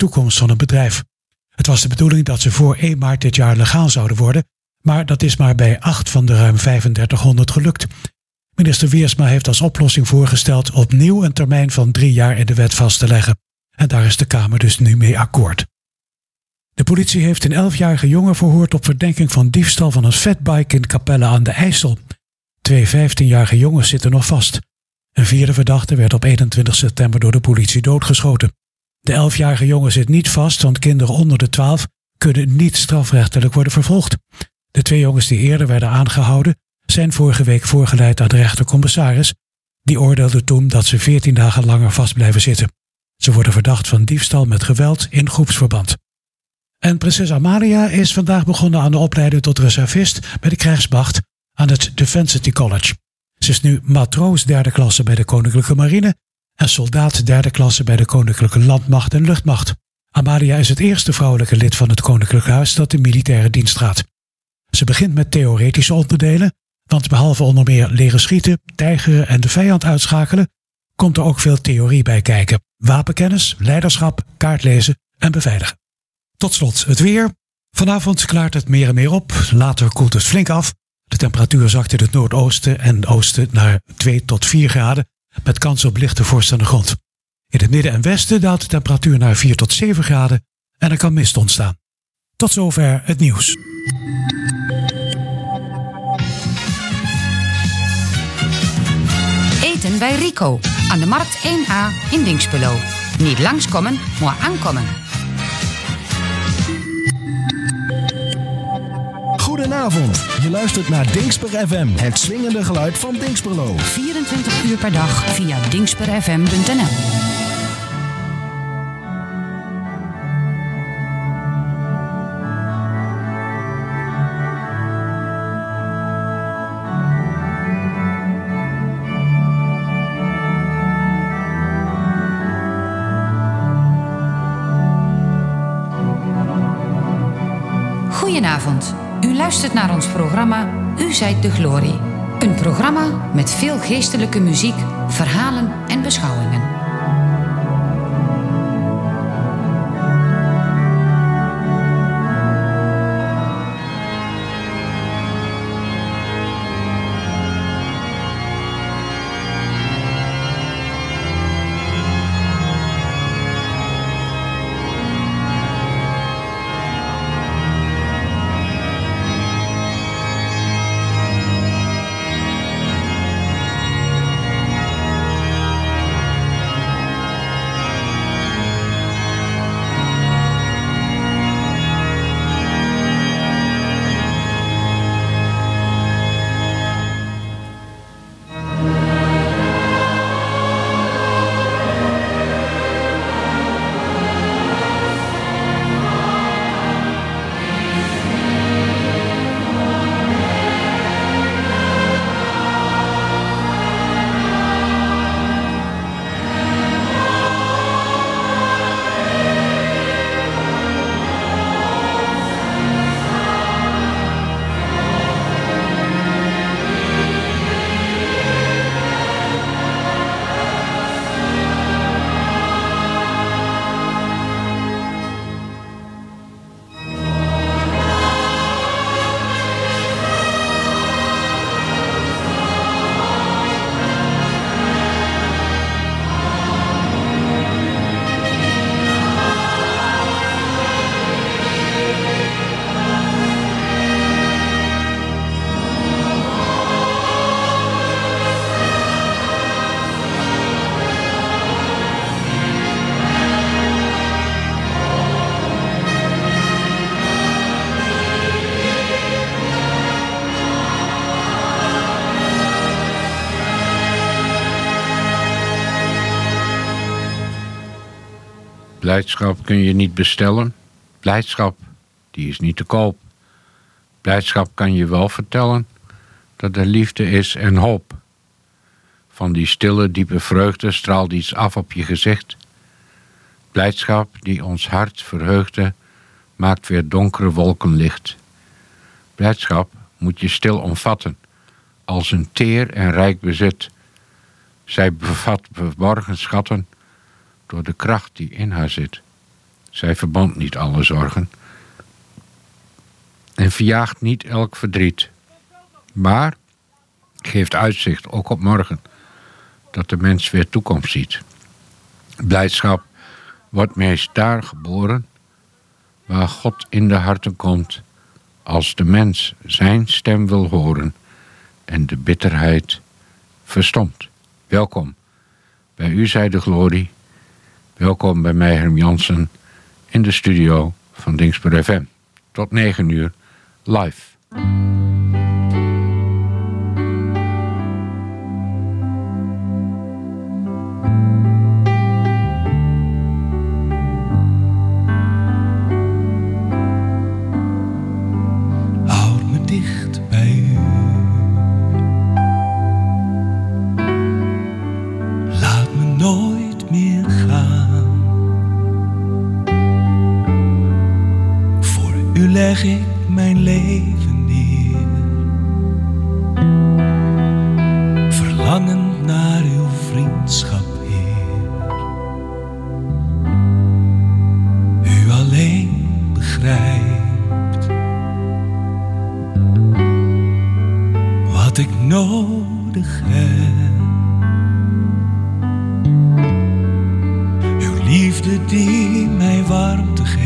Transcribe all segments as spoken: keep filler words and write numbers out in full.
toekomst van het bedrijf. Het was de bedoeling dat ze voor één maart dit jaar legaal zouden worden, maar dat is maar bij acht van de ruim vijfendertighonderd gelukt. Minister Wiersma heeft als oplossing voorgesteld opnieuw een termijn van drie jaar in de wet vast te leggen. En daar is de Kamer dus nu mee akkoord. De politie heeft een elfjarige jongen verhoord op verdenking van diefstal van een fatbike in Capelle aan de IJssel. Twee vijftienjarige jongens zitten nog vast. Een vierde verdachte werd op eenentwintig september door de politie doodgeschoten. De elfjarige jongen zit niet vast, want kinderen onder de twaalf kunnen niet strafrechtelijk worden vervolgd. De twee jongens die eerder werden aangehouden zijn vorige week voorgeleid aan de rechtercommissaris. Die oordeelde toen dat ze veertien dagen langer vast blijven zitten. Ze worden verdacht van diefstal met geweld in groepsverband. En prinses Amalia is vandaag begonnen aan de opleiding tot reservist bij de krijgsmacht aan het Defensity College. Ze is nu matroos derde klasse bij de Koninklijke Marine en soldaat derde klasse bij de Koninklijke Landmacht en Luchtmacht. Amalia is het eerste vrouwelijke lid van het Koninklijk Huis dat de militaire dienst gaat. Ze begint met theoretische onderdelen, want behalve onder meer leren schieten, tijgeren en de vijand uitschakelen, komt er ook veel theorie bij kijken. Wapenkennis, leiderschap, kaartlezen en beveiligen. Tot slot het weer. Vanavond klaart het meer en meer op. Later koelt het flink af. De temperatuur zakt in het noordoosten en oosten naar twee tot vier graden, met kans op lichte vorst aan de grond. In het midden en westen daalt de temperatuur naar vier tot zeven graden en er kan mist ontstaan. Tot zover het nieuws. Eten bij Rico aan de Markt één A in Dinxperlo. Niet langskomen, maar aankomen. Goedenavond, je luistert naar Dinxper F M, het swingende geluid van Dinxperlo. vierentwintig uur per dag via dinxper f m punt n l. Goedenavond. U luistert naar ons programma U zijt de Glorie. Een programma met veel geestelijke muziek, verhalen en beschouwingen. Blijdschap kun je niet bestellen. Blijdschap, die is niet te koop. Blijdschap kan je wel vertellen dat er liefde is en hoop. Van die stille, diepe vreugde straalt iets af op je gezicht. Blijdschap die ons hart verheugde, maakt weer donkere wolken licht. Blijdschap moet je stil omvatten, als een teer en rijk bezit. Zij bevat verborgen schatten door de kracht die in haar zit. Zij verband niet alle zorgen en verjaagt niet elk verdriet, maar geeft uitzicht, ook op morgen, dat de mens weer toekomst ziet. Blijdschap wordt meest daar geboren waar God in de harten komt, als de mens zijn stem wil horen en de bitterheid verstomt. Welkom bij U zij de glorie. Welkom bij mij, Herm Jansen, in de studio van Dingsper F M. Tot negen uur, live. Leg ik mijn leven neer, verlangend naar uw vriendschap, Heer. U alleen begrijpt wat ik nodig heb. Uw liefde die mij warmte geeft.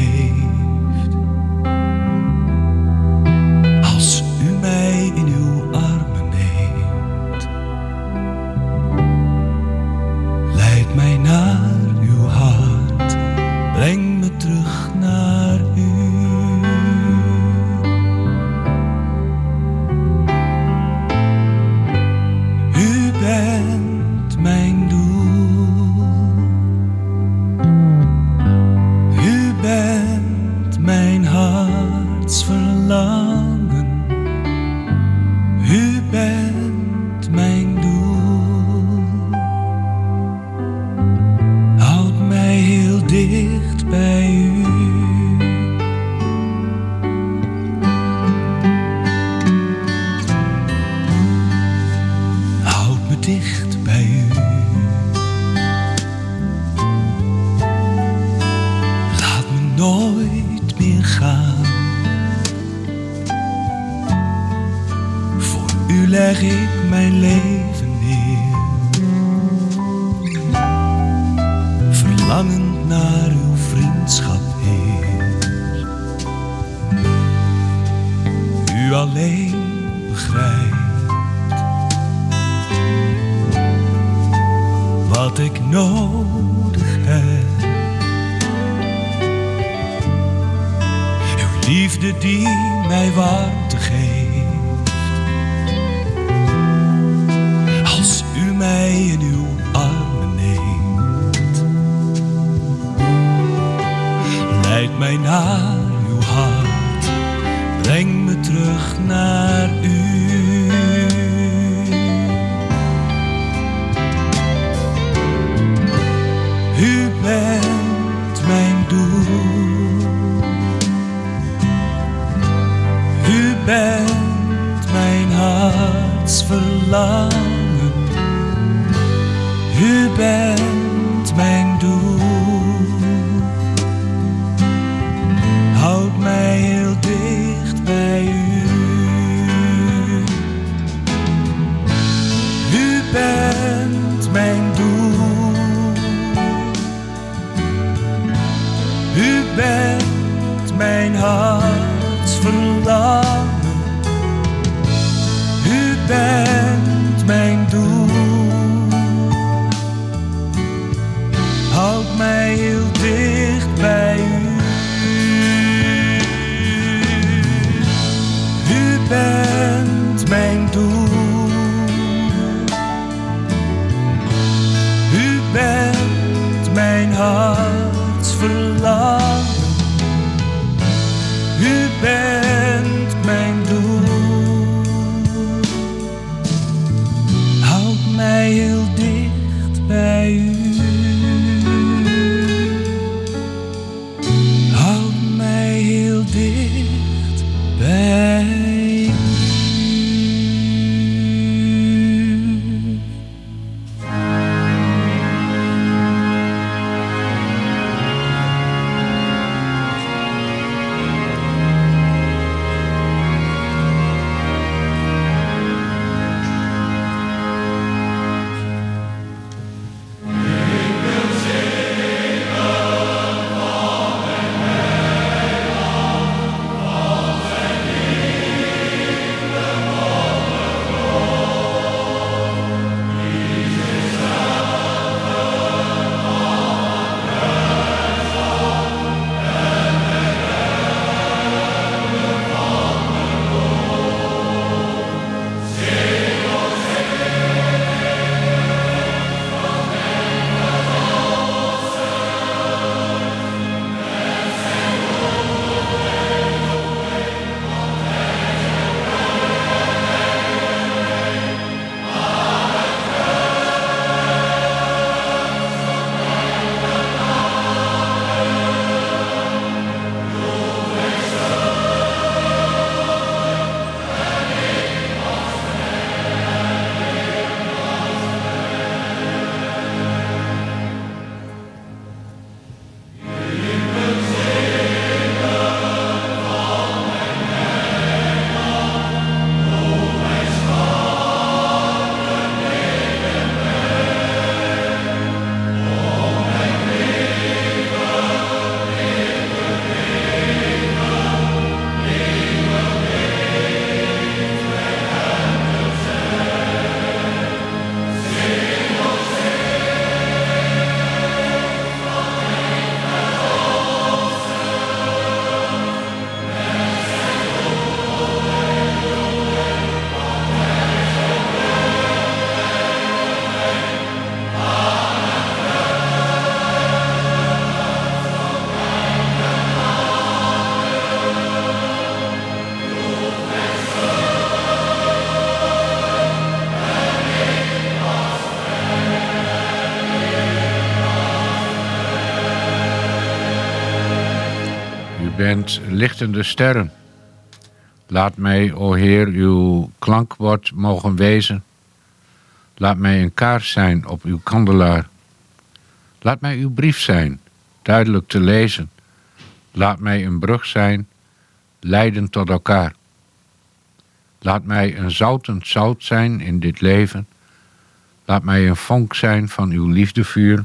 bent lichtende sterren. Laat mij, o Heer, uw klankwoord mogen wezen. Laat mij een kaars zijn op uw kandelaar. Laat mij uw brief zijn, duidelijk te lezen. Laat mij een brug zijn, leidend tot elkaar. Laat mij een zoutend zout zijn in dit leven. Laat mij een vonk zijn van uw liefdevuur.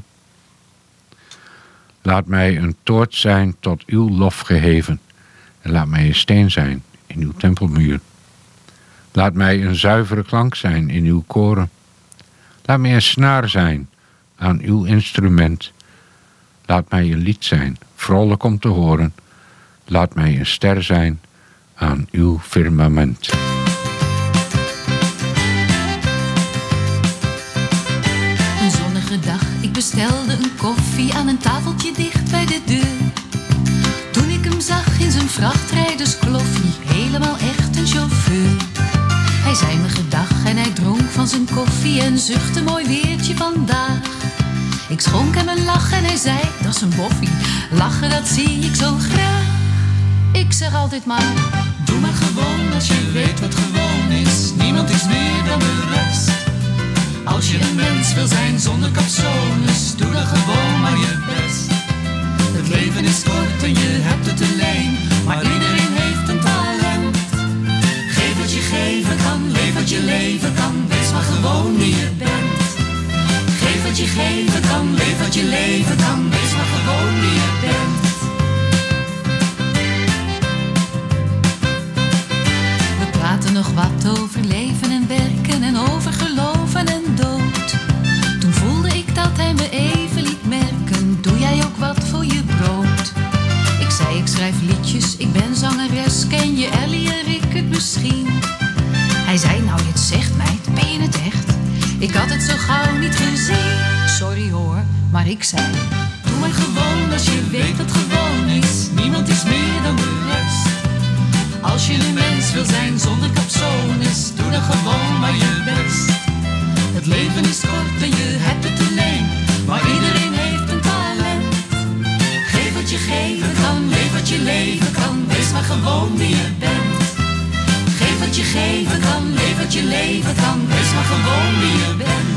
Laat mij een toort zijn tot uw lof geheven. En laat mij een steen zijn in uw tempelmuur. Laat mij een zuivere klank zijn in uw koren. Laat mij een snaar zijn aan uw instrument. Laat mij een lied zijn, vrolijk om te horen. Laat mij een ster zijn aan uw firmament. Een zonnige dag, ik bestelde een koffie aan een tafeltje dicht bij de deur. Toen ik hem zag in zijn vrachtrijderskloffie, helemaal echt een chauffeur. Hij zei me gedag en hij dronk van zijn koffie en zuchtte mooi weertje vandaag. Ik schonk hem een lach en hij zei, dat is een boffie. Lachen, dat zie ik zo graag. Ik zeg altijd maar, doe maar gewoon als je weet wat gewoon is. Niemand is meer dan de rest. Als je een mens wil zijn zonder capsones, doe dan gewoon maar je best. Het leven is kort en je hebt het alleen, maar iedereen heeft een talent. Geef wat je geven kan, leef wat je leven kan, wees maar gewoon wie je bent. Geef wat je geven kan, leef wat je leven kan, wees maar gewoon wie je bent. We praten nog wat over leven en werken en over geloven en dood. Toen voelde ik dat hij me even liet merken, doe jij ook wat voor je brood? Ik zei ik schrijf liedjes, ik ben zangeres, ken je Ellie en Rick het misschien? Hij zei nou je het zegt meid, ben je het echt? Ik had het zo gauw niet gezien. Sorry hoor, maar ik zei, doe maar gewoon als je weet wat gewoon is. Niemand is meer dan de rest. Als je een mens wil zijn zonder capsones, doe dan gewoon maar je best. Het leven is kort en je hebt het alleen, maar iedereen heeft een talent. Geef wat je geven kan, leef wat je leven kan, wees maar gewoon wie je bent. Geef wat je geven kan, leef wat je leven kan, wees maar gewoon wie je bent.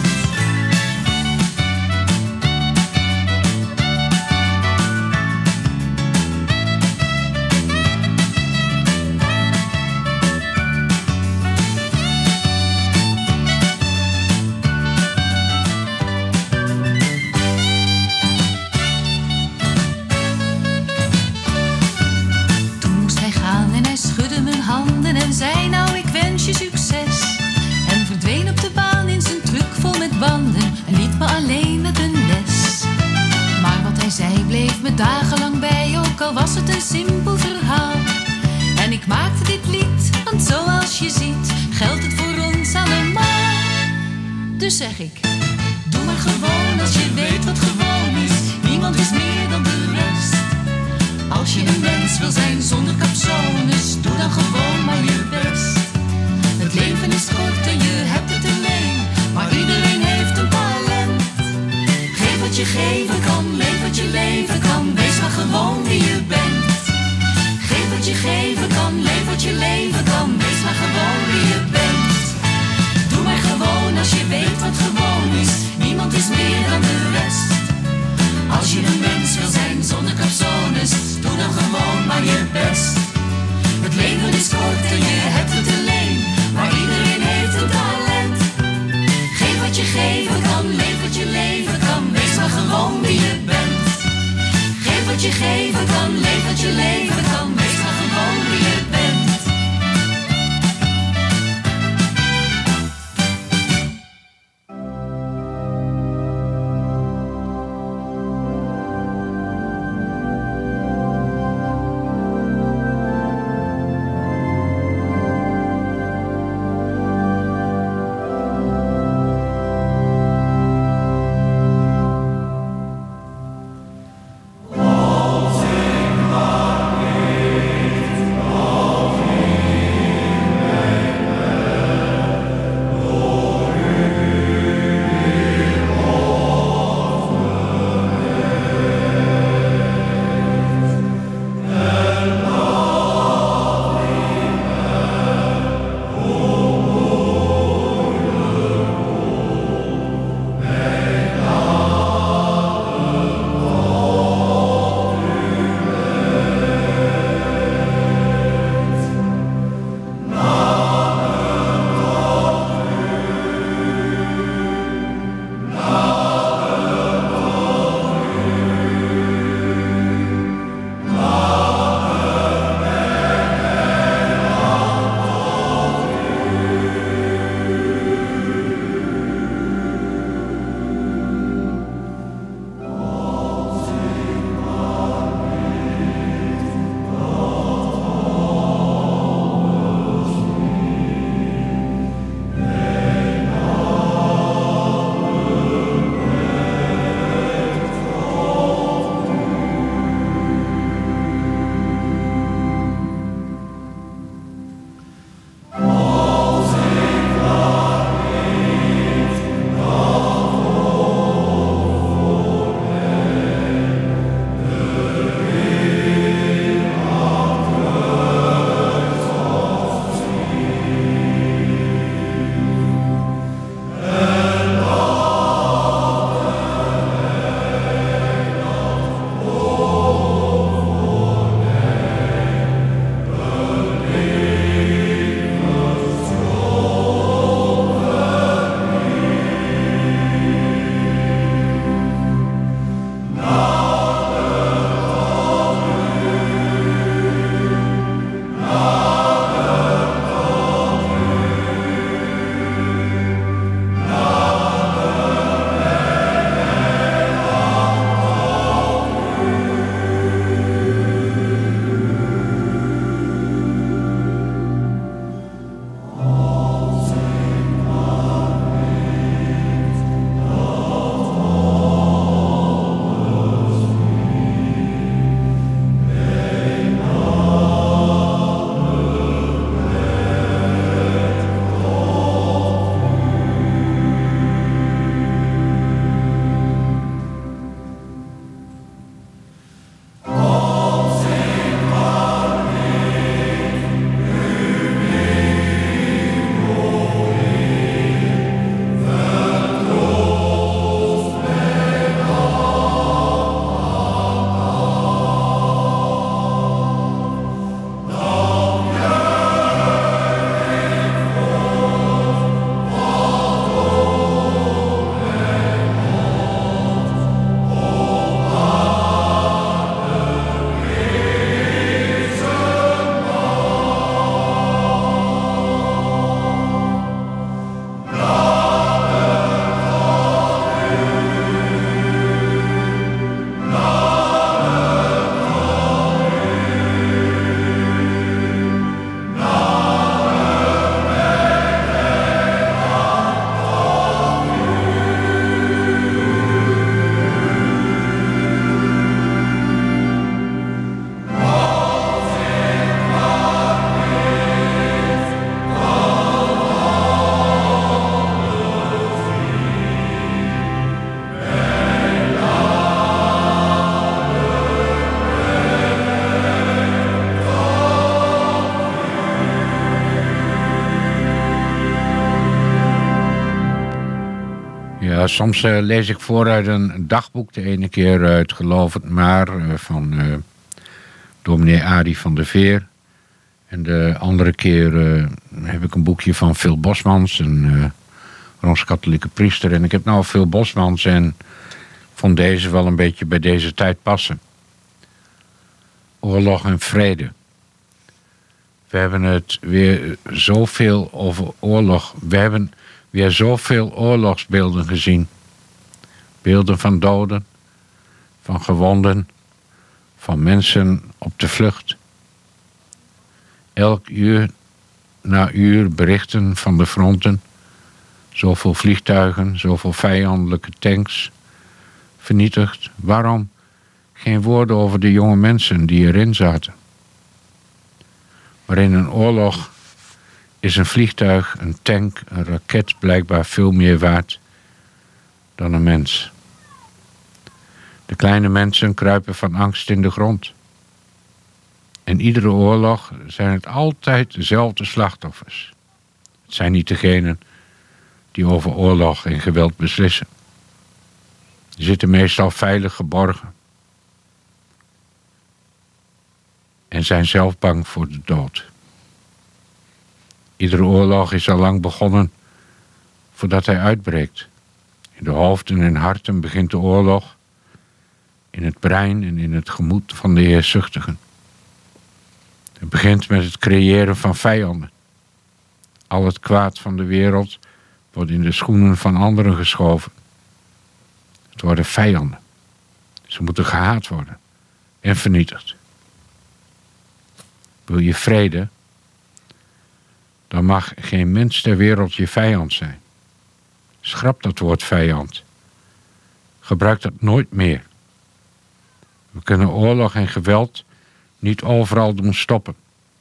Zei nou ik wens je succes. En verdween op de baan in zijn truck vol met banden en liet me alleen met een les. Maar wat hij zei bleef me dagenlang bij, ook al was het een simpel verhaal. En ik maakte dit lied, want zoals je ziet geldt het voor ons allemaal. Dus zeg ik, doe maar gewoon als je weet wat gewoon is. Niemand is meer dan de rest. Als je een mens wil zijn zonder capsones, doe dan gewoon maar je best. Het leven is kort en je hebt het alleen, maar iedereen heeft een talent. Geef wat je geven kan, leef wat je leven kan, wees maar gewoon wie je bent. Geef wat je geven kan, leef wat je leven kan, wees maar gewoon wie je bent. Doe maar gewoon als je weet wat gewoon is. Niemand is meer dan de rest. Als je een mens wil zijn zonder capsones, doe dan gewoon maar je best. Het leven is kort en je hebt het alleen, maar iedereen heeft een talent. Geef wat je geven kan, leef wat je leven kan, wees maar gewoon wie je bent. Geef wat je geven kan, leef wat je leven kan, wees maar gewoon wie je bent. All sing, Ja, soms uh, lees ik vooruit een dagboek. De ene keer uit Geloof het maar uh, van uh, dominee Arie van der Veer. En de andere keer uh, heb ik een boekje van Phil Bosmans, een uh, Rooms-katholieke priester. En ik heb nou Phil Bosmans en vond deze wel een beetje bij deze tijd passen. Oorlog en vrede. We hebben het weer zoveel over oorlog. We hebben weer zoveel oorlogsbeelden gezien. Beelden van doden, van gewonden, van mensen op de vlucht. Elk uur na uur berichten van de fronten. Zoveel vliegtuigen, zoveel vijandelijke tanks vernietigd. Waarom? Geen woorden over de jonge mensen die erin zaten. Maar in een oorlog is een vliegtuig, een tank, een raket blijkbaar veel meer waard dan een mens. De kleine mensen kruipen van angst in de grond. In iedere oorlog zijn het altijd dezelfde slachtoffers. Het zijn niet degenen die over oorlog en geweld beslissen. Die zitten meestal veilig geborgen. En zijn zelf bang voor de dood. Iedere oorlog is al lang begonnen voordat hij uitbreekt. In de hoofden en harten begint de oorlog. In het brein en in het gemoed van de heerschzuchtigen. Het begint met het creëren van vijanden. Al het kwaad van de wereld wordt in de schoenen van anderen geschoven. Het worden vijanden. Ze moeten gehaat worden en vernietigd. Wil je vrede? Dan mag geen mens ter wereld je vijand zijn. Schrap dat woord vijand. Gebruik dat nooit meer. We kunnen oorlog en geweld niet overal doen stoppen.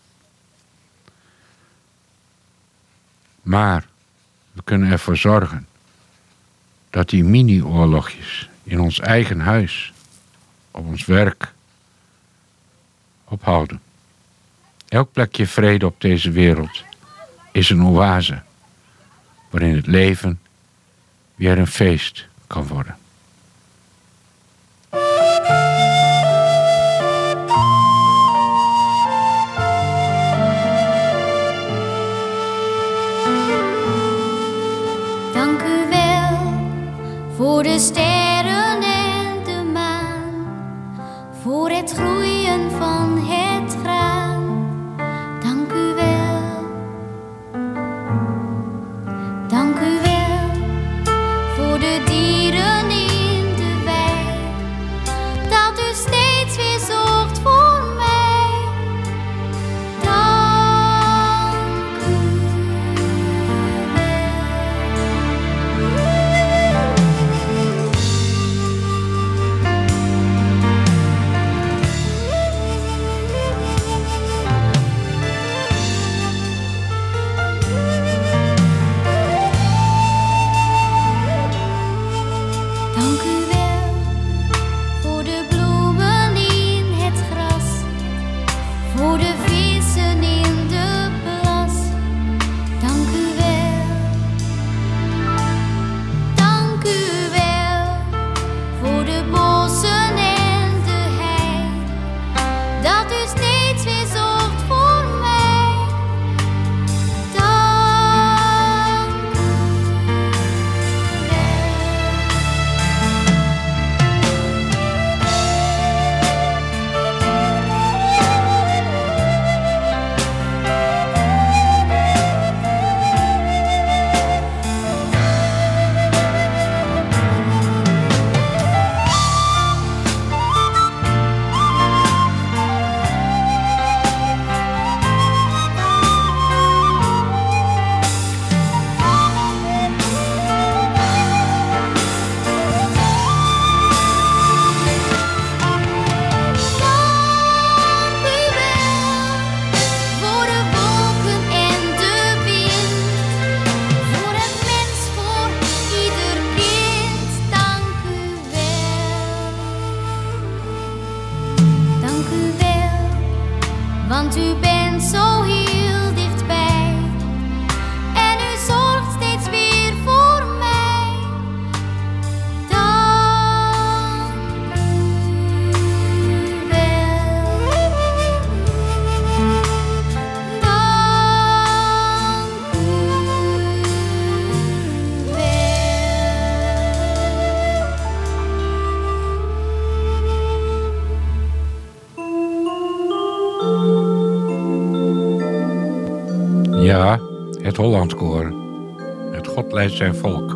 Maar we kunnen ervoor zorgen dat die mini-oorlogjes in ons eigen huis, op ons werk, ophouden. Elk plekje vrede op deze wereld is een oase waarin het leven weer een feest kan worden. Dank u wel voor de sterren en de maan, voor het groeien van het graan. Dank u wel, dank u wel voor de dieren in de wei, dat u steeds weer zorgt voor mij. Dank u Dank u wel voor de bloemen in het gras, voor de vissen in de plas. Dank u wel, dank u wel voor de bossen en de hei, dat u steeds weer zorgt voor mij. Dank u wel. Want u bent zo heel dichtbij en u zorgt steeds weer voor mij. Ja, het Hollandskoor. Het God leidt zijn volk.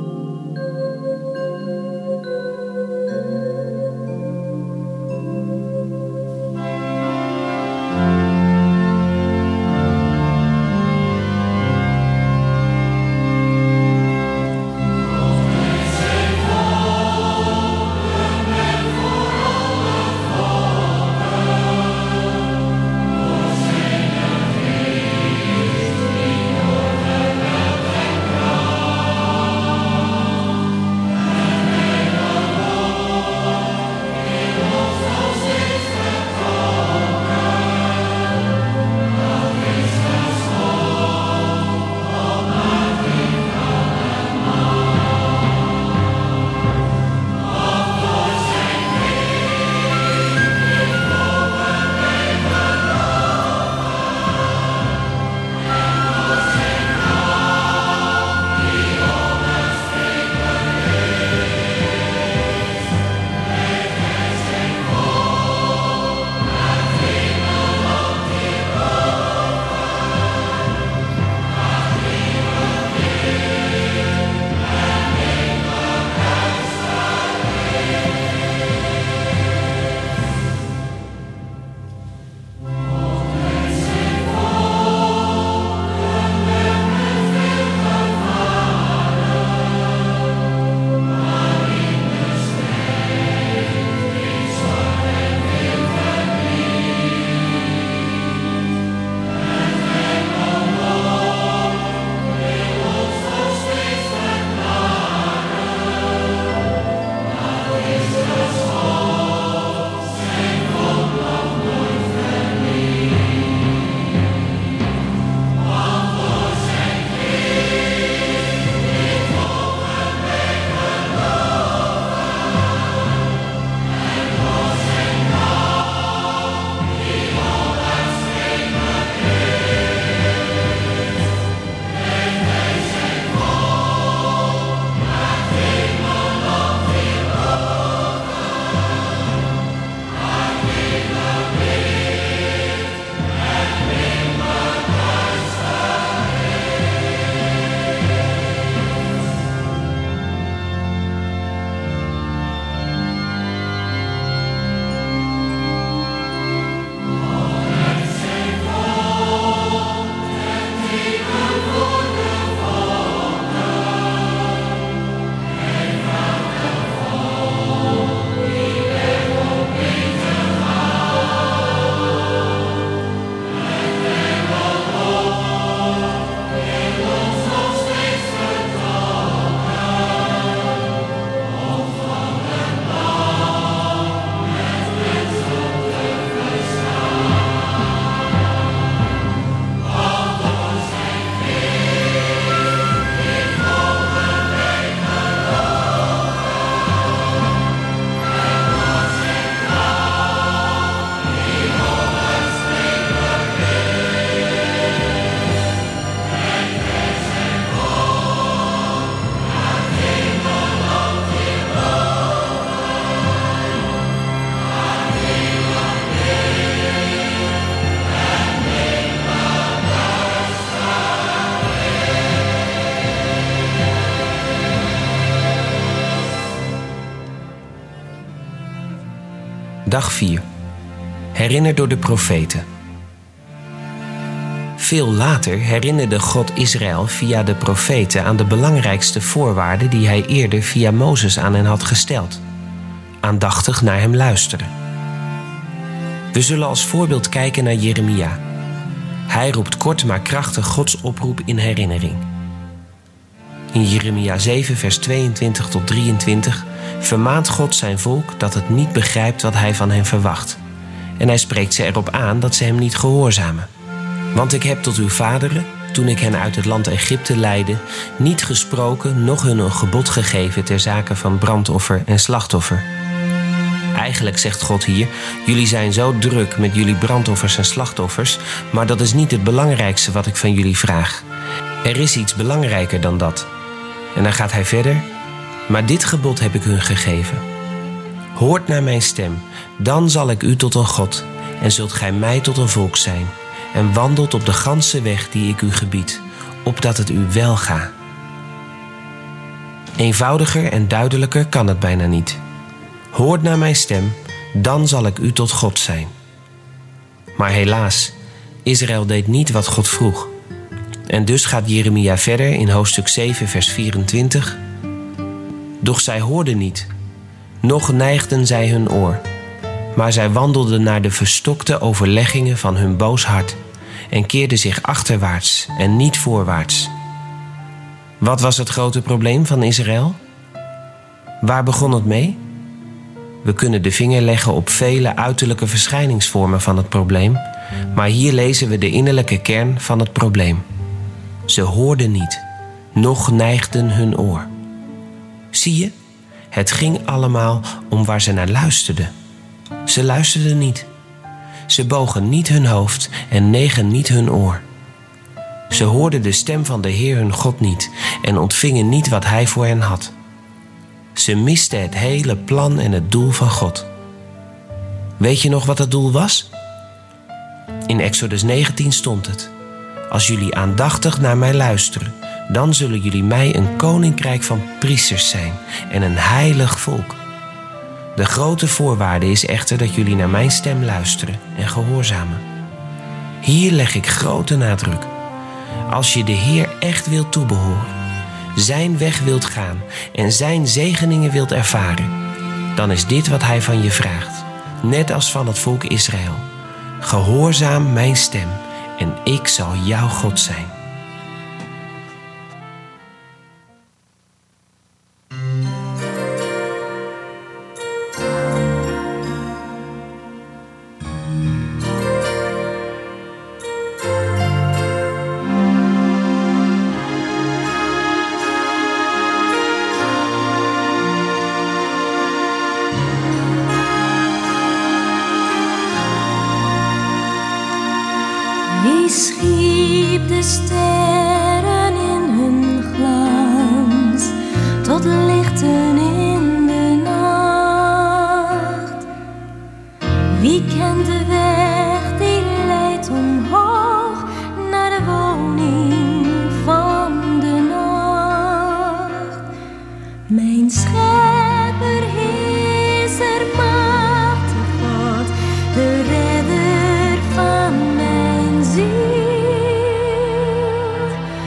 Dag vier. Herinnerd door de profeten. Veel later herinnerde God Israël via de profeten aan de belangrijkste voorwaarden die hij eerder via Mozes aan hen had gesteld. Aandachtig naar hem luisteren. We zullen als voorbeeld kijken naar Jeremia. Hij roept kort maar krachtig Gods oproep in herinnering. In Jeremia zeven vers tweeëntwintig tot drieëntwintig vermaant God zijn volk dat het niet begrijpt wat hij van hen verwacht. En hij spreekt ze erop aan dat ze hem niet gehoorzamen. Want ik heb tot uw vaderen, toen ik hen uit het land Egypte leidde, niet gesproken, noch hun een gebod gegeven ter zake van brandoffer en slachtoffer. Eigenlijk zegt God hier, jullie zijn zo druk met jullie brandoffers en slachtoffers, maar dat is niet het belangrijkste wat ik van jullie vraag. Er is iets belangrijker dan dat. En dan gaat hij verder, maar dit gebod heb ik hun gegeven. Hoort naar mijn stem, dan zal ik u tot een God en zult gij mij tot een volk zijn. en wandelt op de ganse weg die ik u gebied, opdat het u wel ga. Eenvoudiger en duidelijker kan het bijna niet. Hoort naar mijn stem, dan zal ik u tot God zijn. Maar helaas, Israël deed niet wat God vroeg. En dus gaat Jeremia verder in hoofdstuk zeven, vers vierentwintig. Doch zij hoorden niet, noch neigden zij hun oor. Maar zij wandelden naar de verstokte overleggingen van hun boos hart en keerden zich achterwaarts en niet voorwaarts. Wat was het grote probleem van Israël? Waar begon het mee? We kunnen de vinger leggen op vele uiterlijke verschijningsvormen van het probleem, maar hier lezen we de innerlijke kern van het probleem. Ze hoorden niet, noch neigden hun oor. Zie je, het ging allemaal om waar ze naar luisterden. Ze luisterden niet. Ze bogen niet hun hoofd en negen niet hun oor. Ze hoorden de stem van de Heer hun God niet en ontvingen niet wat Hij voor hen had. Ze misten het hele plan en het doel van God. Weet je nog wat het doel was? In Exodus negentien stond het: als jullie aandachtig naar mij luisteren, dan zullen jullie mij een koninkrijk van priesters zijn en een heilig volk. De grote voorwaarde is echter dat jullie naar mijn stem luisteren en gehoorzamen. Hier leg ik grote nadruk. Als je de Heer echt wilt toebehoren, zijn weg wilt gaan en zijn zegeningen wilt ervaren, dan is dit wat hij van je vraagt, net als van het volk Israël. Gehoorzaam mijn stem en ik zal jouw God zijn. Wie schiep de sterren in hun glans tot lichten in de nacht? Wie kent de weg die leidt omhoog naar de woning van de nacht? Mijn schepper is er machtig God, de redder van mij.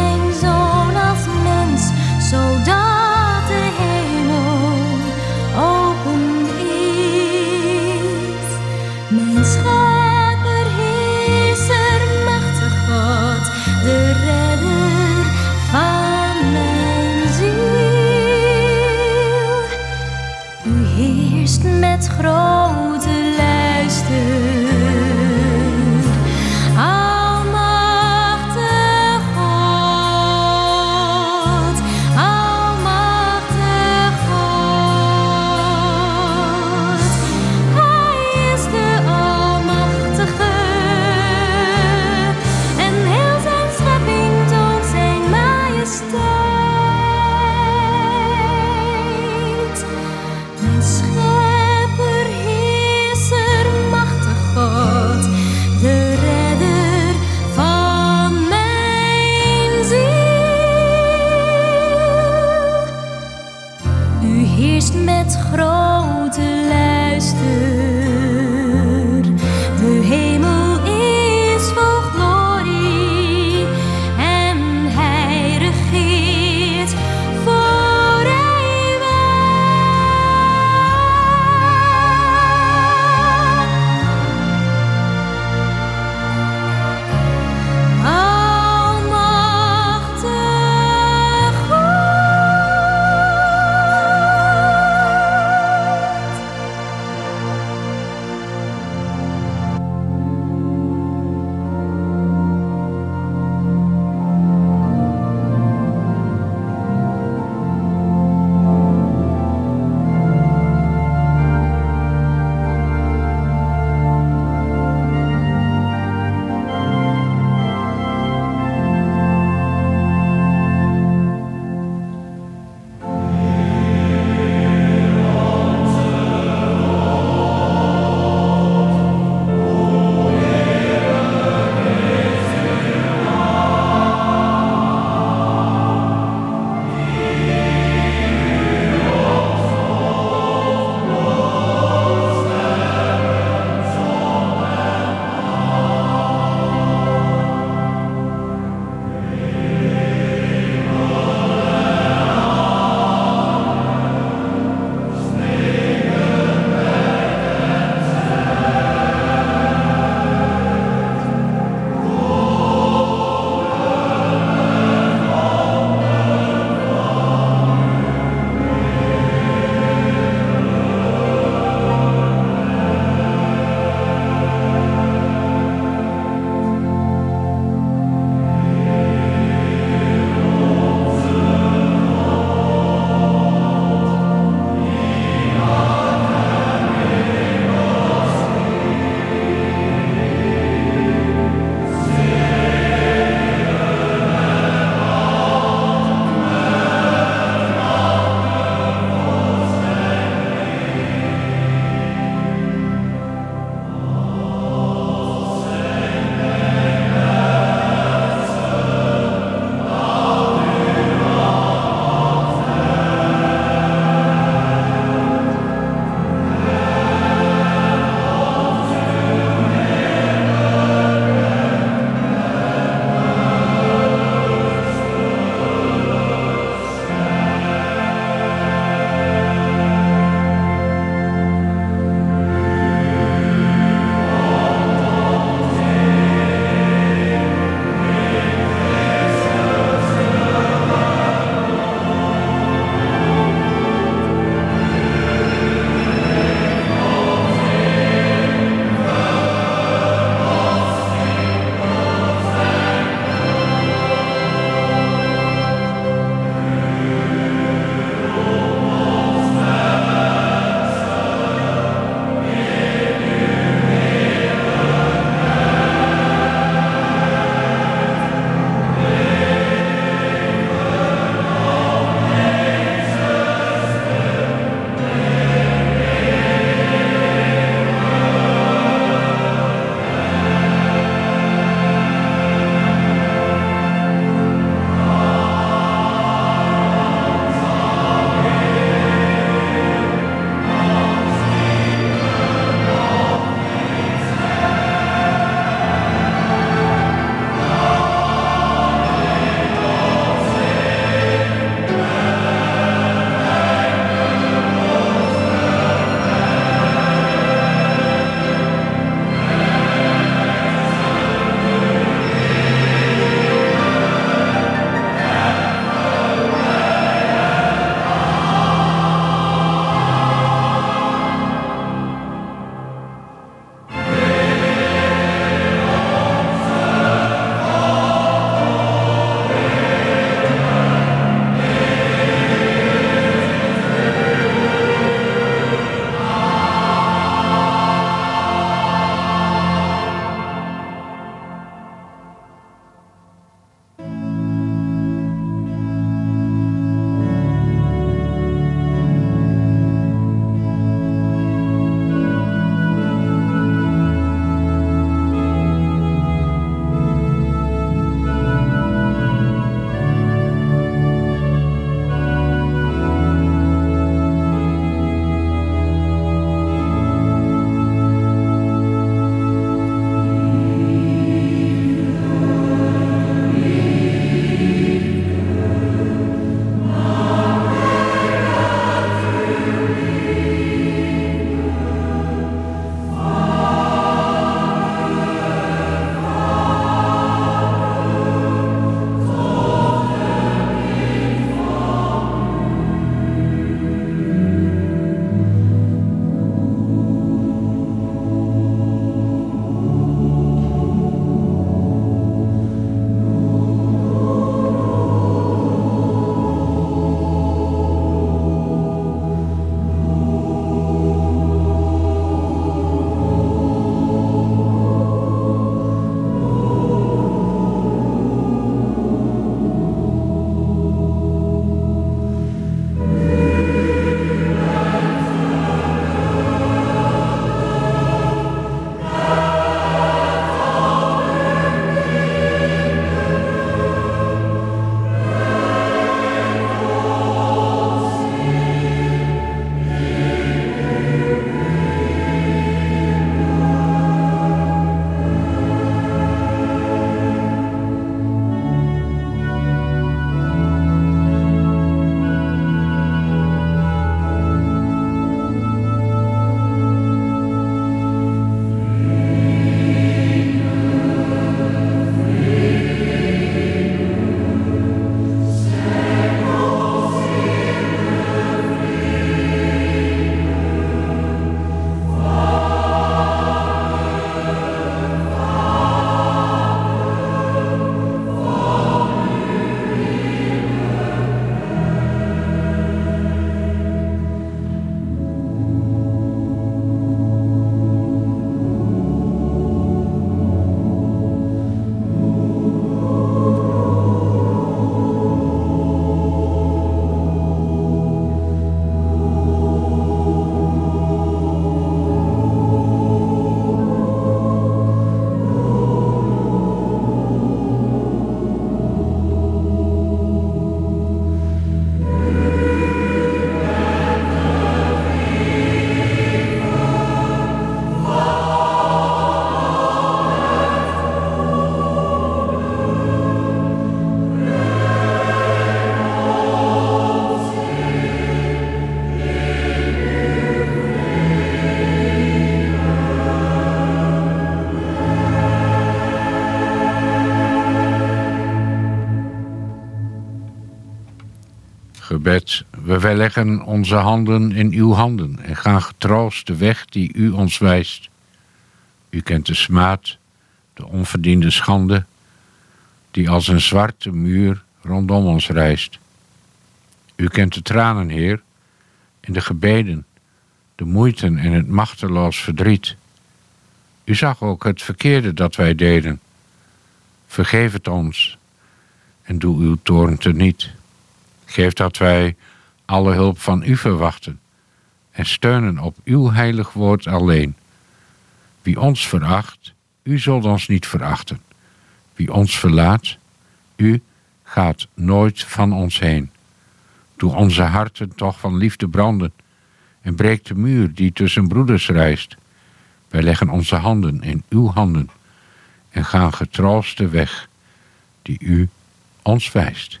gebed. We leggen onze handen in uw handen en gaan getroost de weg die u ons wijst. U kent de smaad, de onverdiende schande, die als een zwarte muur rondom ons rijst. U kent de tranen, Heer, en de gebeden, de moeiten en het machteloos verdriet. U zag ook het verkeerde dat wij deden. Vergeef het ons en doe uw toorn teniet. Geef dat wij alle hulp van u verwachten en steunen op uw heilig woord alleen. Wie ons veracht, u zult ons niet verachten. Wie ons verlaat, u gaat nooit van ons heen. Doe onze harten toch van liefde branden en breek de muur die tussen broeders rijst. Wij leggen onze handen in uw handen en gaan getroost de weg die u ons wijst.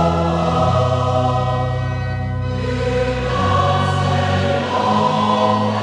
Oh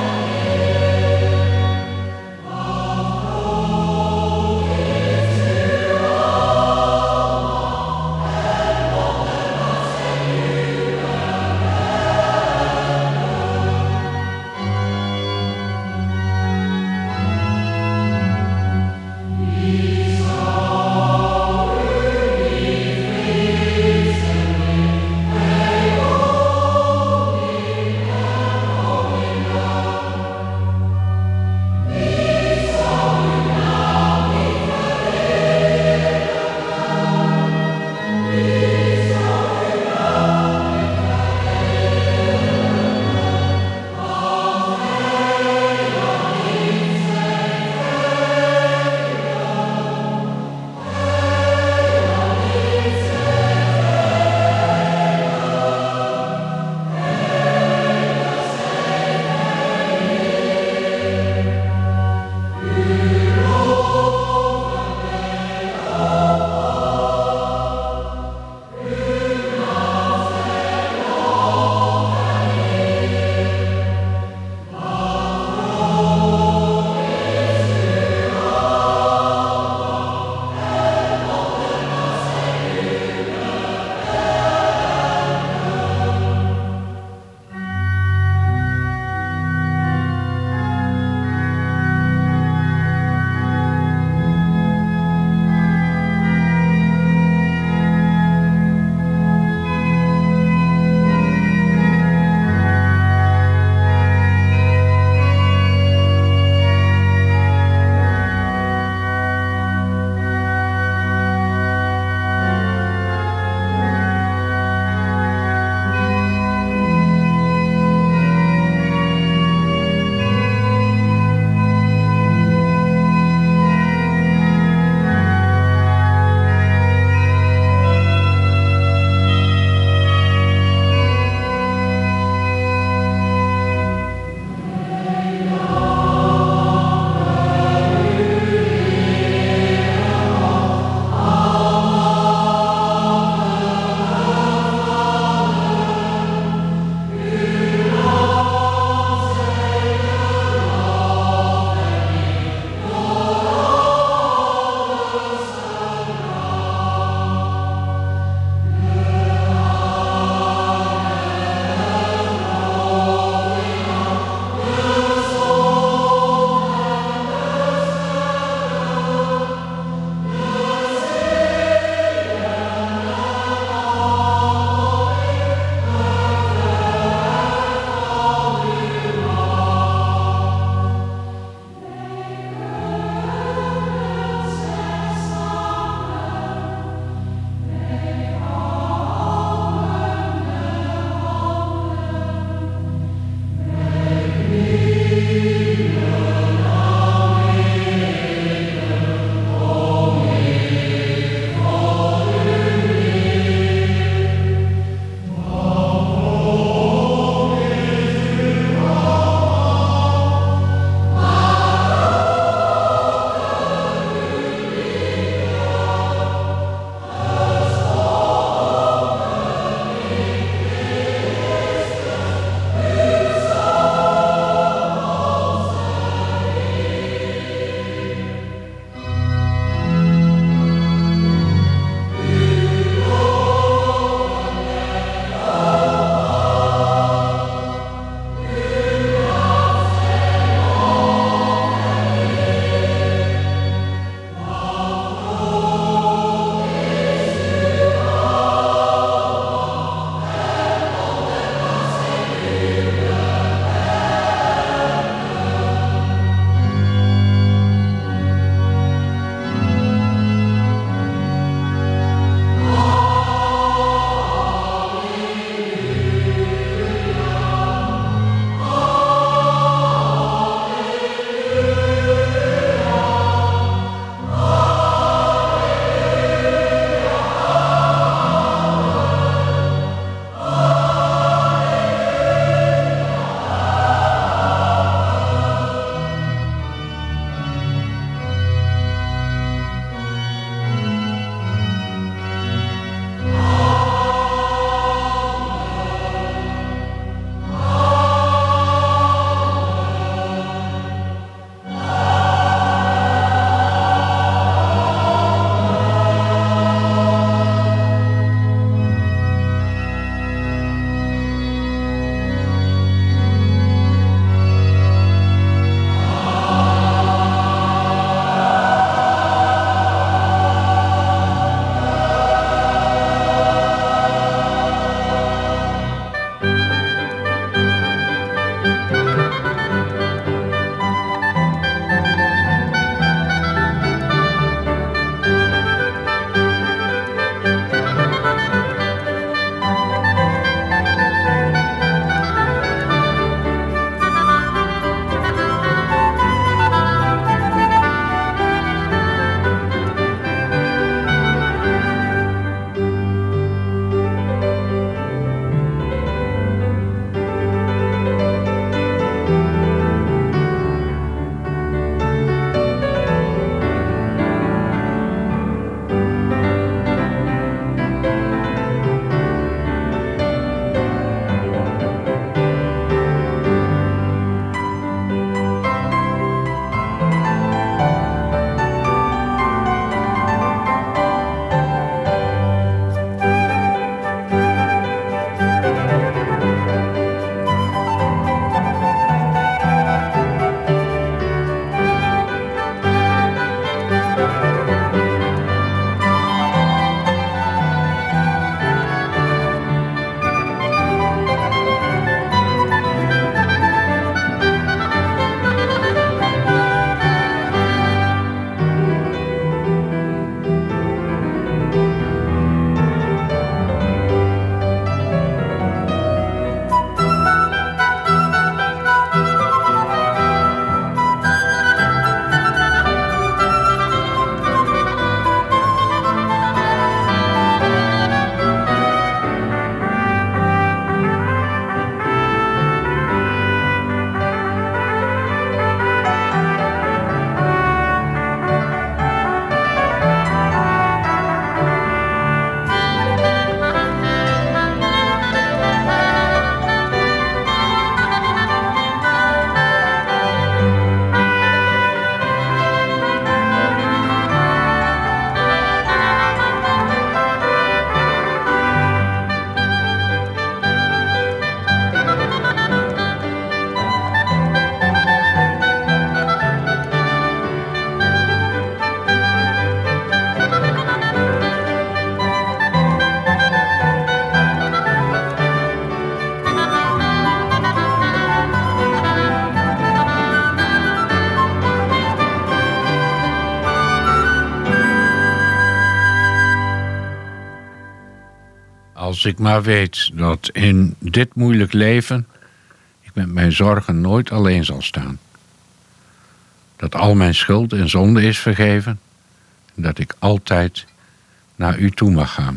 Als ik maar weet dat in dit moeilijk leven ik met mijn zorgen nooit alleen zal staan. Dat al mijn schuld en zonde is vergeven en dat ik altijd naar u toe mag gaan.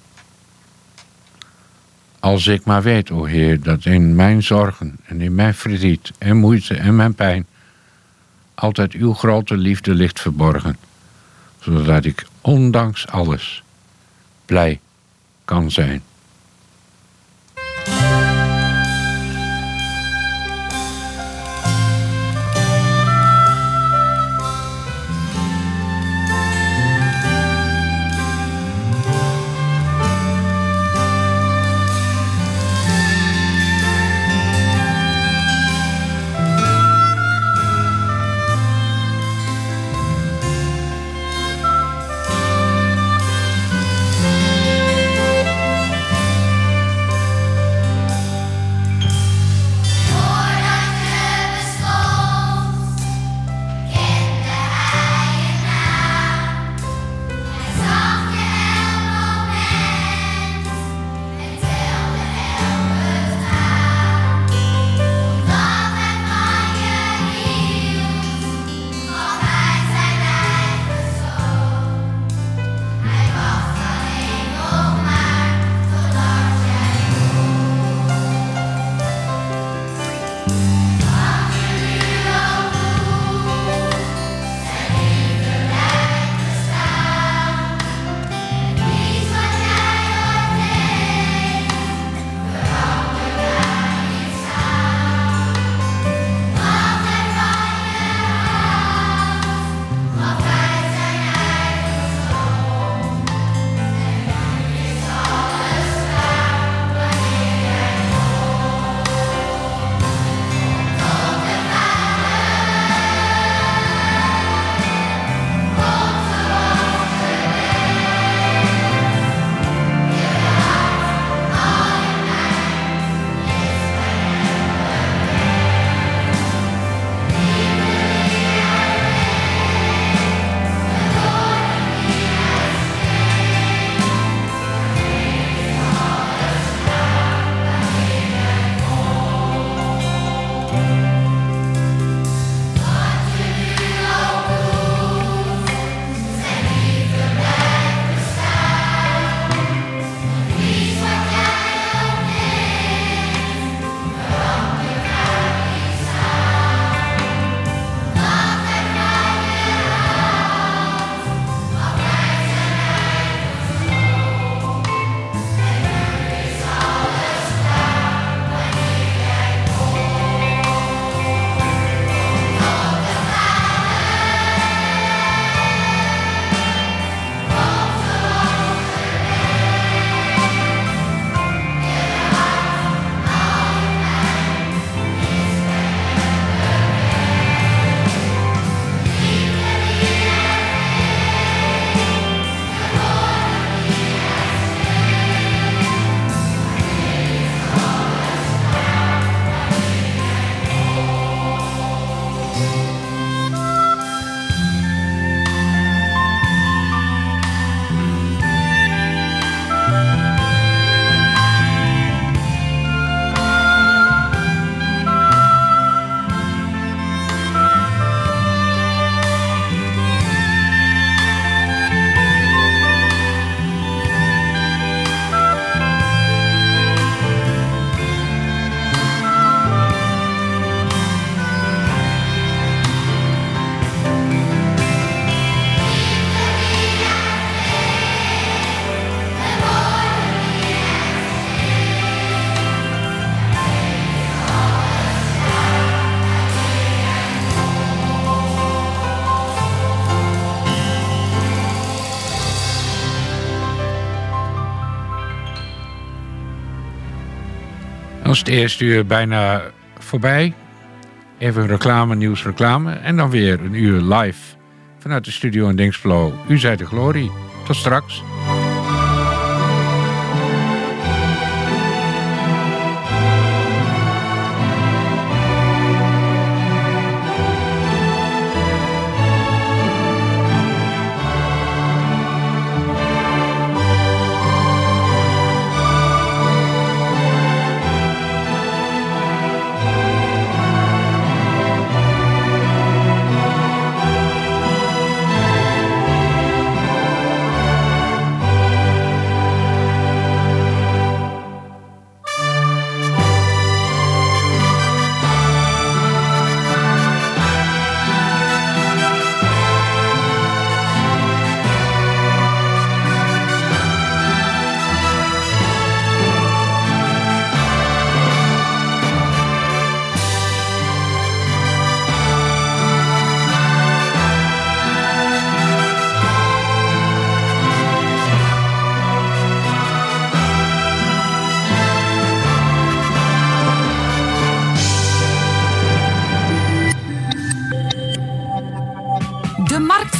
Als ik maar weet, o Heer, dat in mijn zorgen en in mijn verdriet en moeite en mijn pijn altijd uw grote liefde ligt verborgen, zodat ik ondanks alles blij kan zijn. Dan is het eerste uur bijna voorbij. Even een reclame, nieuws, reclame. En dan weer een uur live vanuit de studio in Dingsblo. U zij de glorie. Tot straks.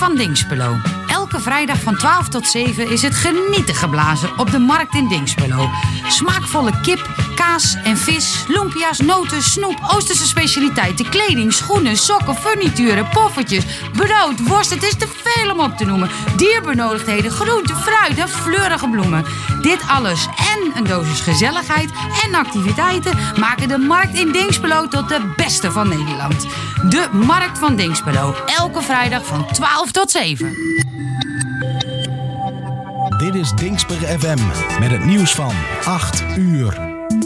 van Dinxperlo. Elke vrijdag van twaalf tot zeven is het genieten geblazen op de markt in Dinxperlo. Smaakvolle kip, kaas en vis, lumpia's, noten, snoep, Oosterse specialiteiten, kleding, schoenen, sokken, furnituren, poffertjes, brood, worst. Het is te veel om op te noemen. Dierbenodigdheden, groente, fruit en fleurige bloemen. Dit alles en een dosis gezelligheid en activiteiten maken de markt in Dinxperlo tot de beste van Nederland. De Markt van Dinxperlo. Elke vrijdag van twaalf tot zeven. Dit is Dinxper F M met het nieuws van acht uur.